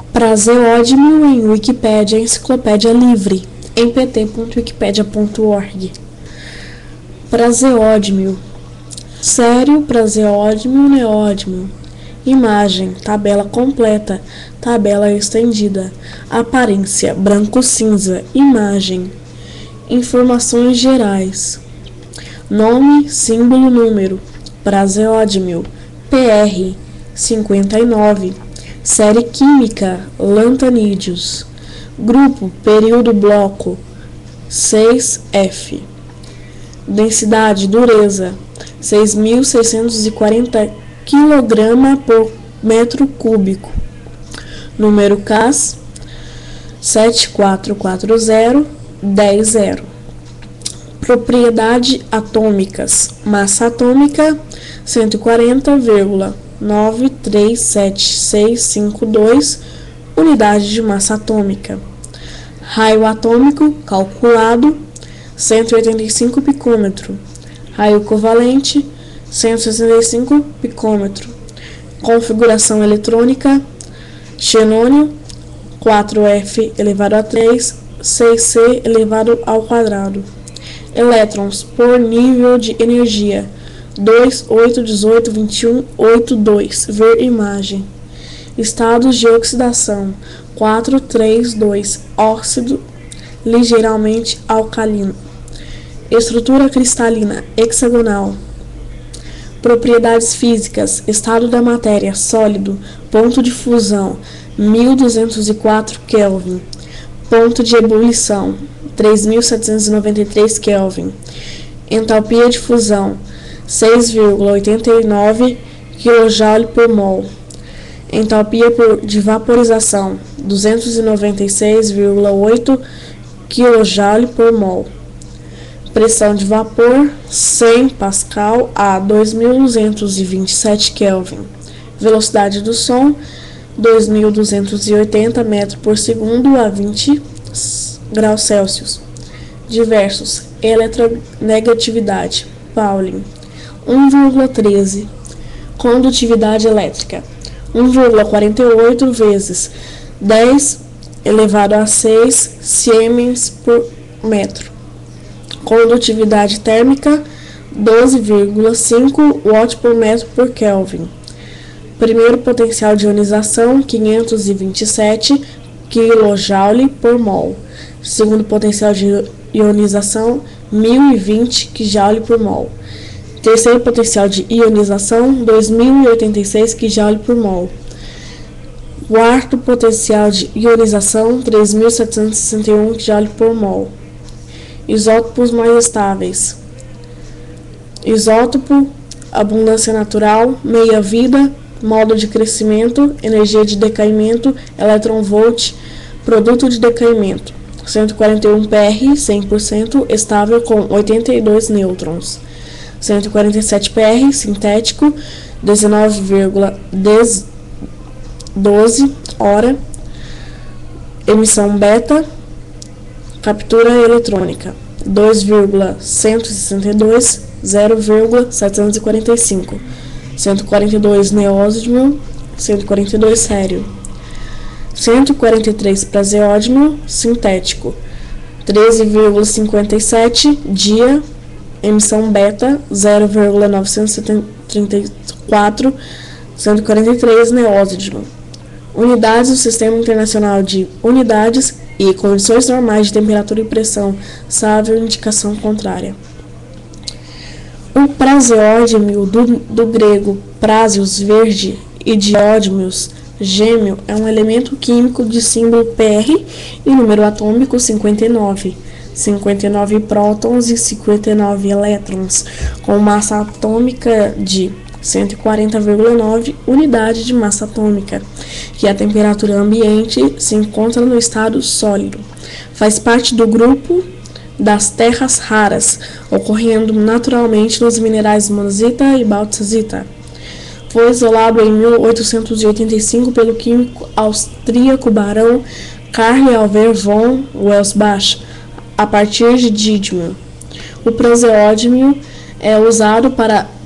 Prazeódimo em Wikipédia, enciclopédia livre, em pt.wikipedia.org. Prazeódimo. Sério, prazeódimo, neódimo. Imagem, tabela completa, tabela estendida. Aparência, branco-cinza. Imagem. Informações gerais. Nome, símbolo, número. Prazeódimo. PR 59. Série química, lantanídeos. Grupo, período, bloco 6F. Densidade, dureza 6.640 kg por metro cúbico. Número CAS 7440-10. Propriedade atômicas. Massa atômica 140,9375652 unidade de massa atômica. Raio atômico calculado 185 picômetro. Raio covalente 165 picômetro. Configuração eletrônica xenônio 4F elevado a 3, 6C elevado ao quadrado. Elétrons por nível de energia 2, 8, 18, 21, 8, 2. Ver imagem. Estados de oxidação 4, 3, 2. Óxido ligeiramente alcalino. Estrutura cristalina hexagonal. Propriedades físicas. Estado da matéria sólido. Ponto de fusão 1204 Kelvin. Ponto de ebulição 3793 Kelvin. Entalpia de fusão 6,89 kJ por mol. Entalpia de vaporização 296,8 kJ por mol. Pressão de vapor 100 pascal a 2227 Kelvin. Velocidade do som 2280 metros por segundo a 20 graus Celsius. Diversos. Eletronegatividade Pauling 1,13. Condutividade elétrica 1,48 vezes 10 elevado a 6 siemens por metro. Condutividade térmica 12,5 watt por metro por Kelvin. Primeiro potencial de ionização 527 kJ por mol. Segundo potencial de ionização 1020 kJ por mol. Terceiro potencial de ionização 2086 kJ por mol. Quarto potencial de ionização 3761 kJ por mol. Isótopos mais estáveis. Isótopo, abundância natural, meia-vida, modo de crescimento, energia de decaimento, eletronvolt, produto de decaimento. 141 PR, 100%, estável com 82 nêutrons. 147 PR, sintético, 19,12 hora. Emissão beta, captura eletrônica, 2,162, 0,745. 142 neódimo, 142 sério. 143 prazeódimo, sintético, 13,57 dia. Emissão beta 0,934, 143 neódimo. Unidades do Sistema Internacional de Unidades e condições normais de temperatura e pressão, salvo indicação contrária. O prazeódimo do grego prazeos, verde, e diódimos, gêmeo, é um elemento químico de símbolo PR e número atômico 59. 59 prótons e 59 elétrons, com massa atômica de 140,9 unidade de massa atômica, que a temperatura ambiente se encontra no estado sólido. Faz parte do grupo das terras raras, ocorrendo naturalmente nos minerais monazita e bauxita. Foi isolado em 1885 pelo químico austríaco barão Karl Albert von Welsbach, a partir de dídimo. O prazeódimo é usado para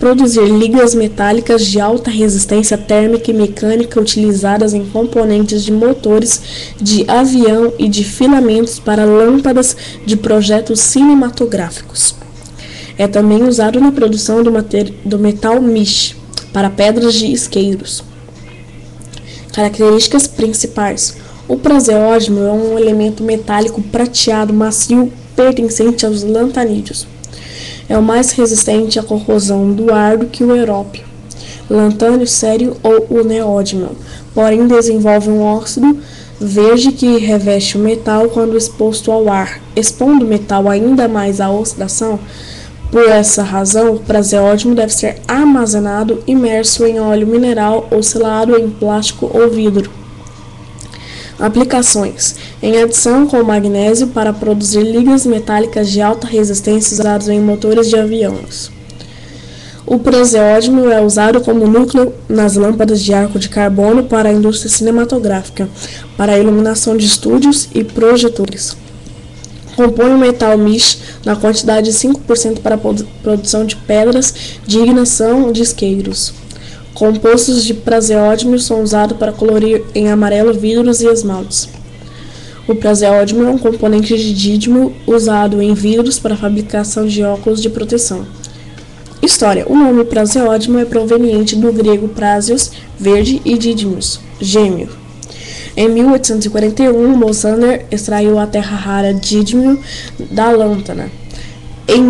produzir ligas metálicas de alta resistência térmica e mecânica utilizadas em componentes de motores de avião e de filamentos para lâmpadas de projetos cinematográficos. É também usado na produção do metal miche para pedras de isqueiros. Características principais. O praseódimo é um elemento metálico prateado macio pertencente aos lantanídeos. É o mais resistente à corrosão do ar do que o europeu, lantânio sério ou o neódimo, porém desenvolve um óxido verde que reveste o metal quando exposto ao ar, expondo o metal ainda mais à oxidação. Por essa razão, o praseódimo deve ser armazenado imerso em óleo mineral ou selado em plástico ou vidro. Aplicações: em adição com magnésio para produzir ligas metálicas de alta resistência usadas em motores de aviões. O praseódimo é usado como núcleo nas lâmpadas de arco de carbono para a indústria cinematográfica, para a iluminação de estúdios e projetores. Compõe o metal miche na quantidade de 5% para a produção de pedras de ignição de isqueiros. Compostos de praseódimo são usados para colorir em amarelo vidros e esmaltes. O praseódimo é um componente de dídimo usado em vidros para a fabricação de óculos de proteção. História: o nome praseódimo é proveniente do grego praseos, verde, e dídimos, gêmeo. Em 1841, Mosander extraiu a terra rara dídimo da lântana. Em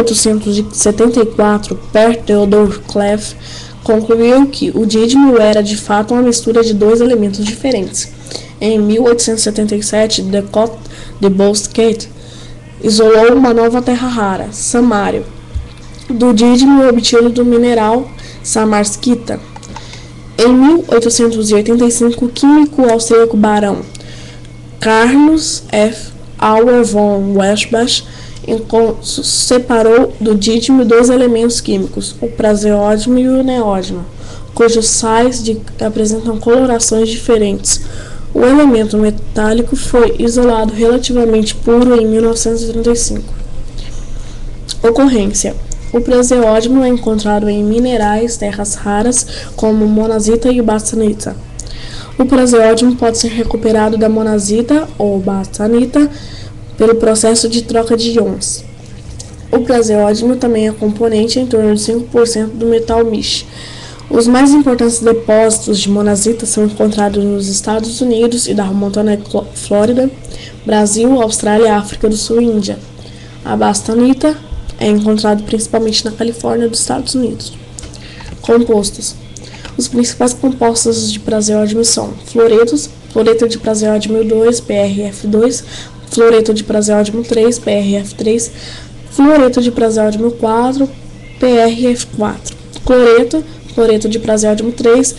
1874, Per Theodor Cleve concluiu que o dídimo era de fato uma mistura de dois elementos diferentes. Em 1877, Decote de Bousquet isolou uma nova terra rara, samário, do dídimo obtido do mineral samarskita. Em 1885, o químico austríaco barão Carlos F. Auer von Weisbach separou do dídimo dois elementos químicos, o praseódimo e o neódimo, cujos sais apresentam colorações diferentes. O elemento metálico foi isolado relativamente puro em 1935. Ocorrência: o praseódimo é encontrado em minerais, terras raras, como monazita e basanita. O praseódimo pode ser recuperado da monazita ou basanita pelo processo de troca de íons. O praseódimo também é componente em torno de 5% do metal miche. Os mais importantes depósitos de monazita são encontrados nos Estados Unidos e da Montana, Flórida, Brasil, Austrália, África do Sul e Índia. A basanita é encontrado principalmente na Califórnia dos Estados Unidos. Compostos: os principais compostos de praseódimo são fluoretos, fluoreto de praseódimo 2, PrF2, fluoreto de praseódimo 3, PrF3, fluoreto de praseódimo 4, PrF4, cloreto de praseódimo 3,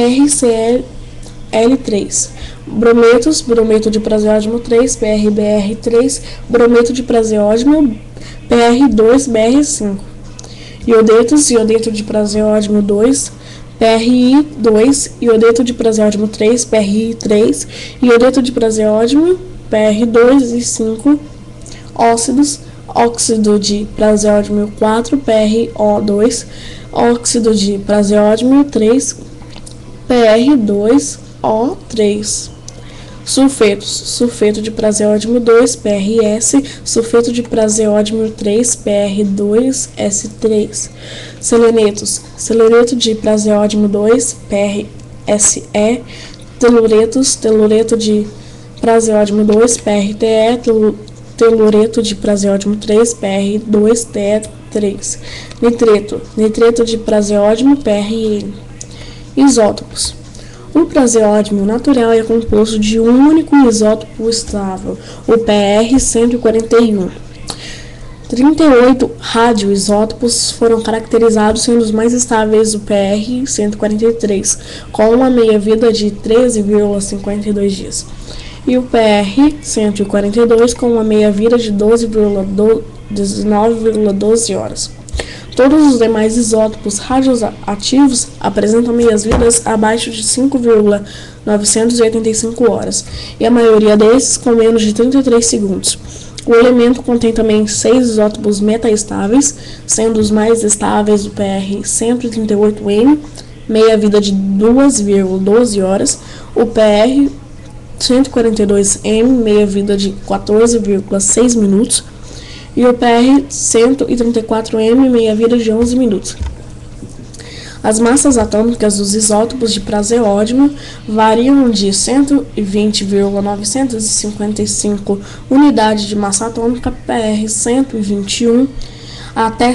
PrCl3, brometo de praseódimo 3, PrBr3, brometo de praseódimo PR2BR5, iodeto de praseódimo 2, PRI2, iodeto de praseódimo 3, PRI3, iodeto de praseódimo PR2 e 5, óxidos, óxido de praseódimo 4, PRO2, óxido de praseódimo 3, PR2O3. Sulfetos: sulfeto de praseódimo 2, PRS, sulfeto de praseódimo 3, PR2S3. Selenetos: seleneto de praseódimo 2, PRSE, telureto de praseódimo 2, PRTE, telureto de praseódimo 3, PR2TE3. Nitreto de praseódimo, PRN. Isótopos: o praseódimo natural é composto de um único isótopo estável, o PR-141. 38 radioisótopos foram caracterizados, sendo os mais estáveis o PR-143, com uma meia-vida de 13,52 dias, e o PR-142, com uma meia-vida de 19,12 horas. Todos os demais isótopos radioativos apresentam meias-vidas abaixo de 5,985 horas, e a maioria desses com menos de 33 segundos. O elemento contém também 6 isótopos metaestáveis, sendo os mais estáveis o PR 138M, meia-vida de 2,12 horas, o PR 142M, meia-vida de 14,6 minutos, e o PR 134M, meia-vida de 11 minutos. As massas atômicas dos isótopos de praseódimo variam de 120,955 unidades de massa atômica PR 121 até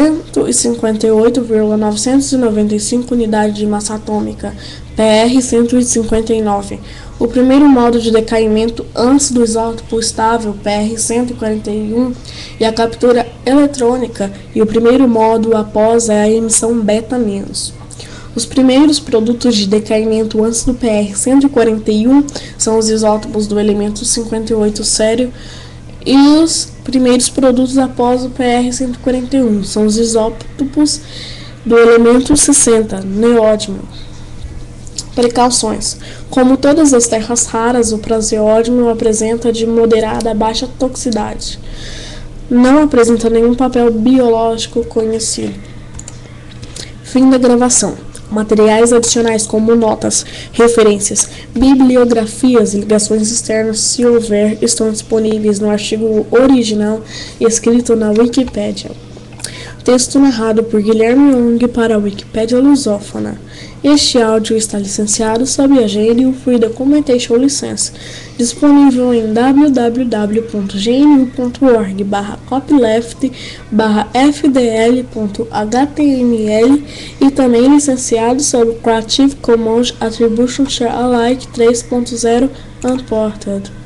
158,995 unidades de massa atômica PR 159. O primeiro modo de decaimento antes do isótopo estável PR 141 e a captura eletrônica, e o primeiro modo após é a emissão beta-. Os primeiros produtos de decaimento antes do PR 141 são os isótopos do elemento 58 sério, e os primeiros produtos após o PR 141 são os isótopos do elemento 60 neódimo. Precauções. Como todas as terras raras, o praseódimo apresenta de moderada a baixa toxicidade. Não apresenta nenhum papel biológico conhecido. Fim da gravação. Materiais adicionais como notas, referências, bibliografias e ligações externas, se houver, estão disponíveis no artigo original escrito na Wikipédia. Texto narrado por Guilherme Young para a Wikipédia Lusófona. Este áudio está licenciado sob a GNU Free Documentation License, disponível em www.gnu.org/copyleft/fdl.html e também licenciado sob Creative Commons Attribution Share Alike 3.0 Unported.